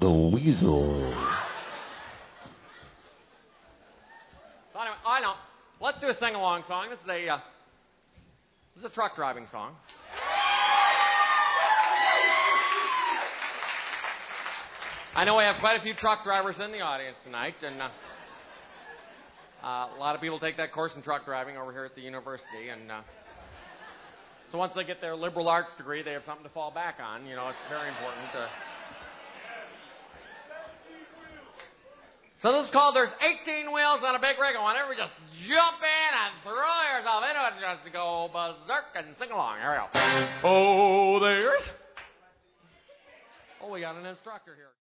the Weasel. So anyway, I know. Let's do a sing-along song. This is a truck driving song. I know we have quite a few truck drivers in the audience tonight, and a lot of people take that course in truck driving over here at the university, and so once they get their liberal arts degree, they have something to fall back on. You know, it's very important. So this is called There's 18 Wheels on a Big Rig, and whenever you just jump in and throw yourself into it, just go berserk and sing along. Here we go. Oh, we got an instructor here.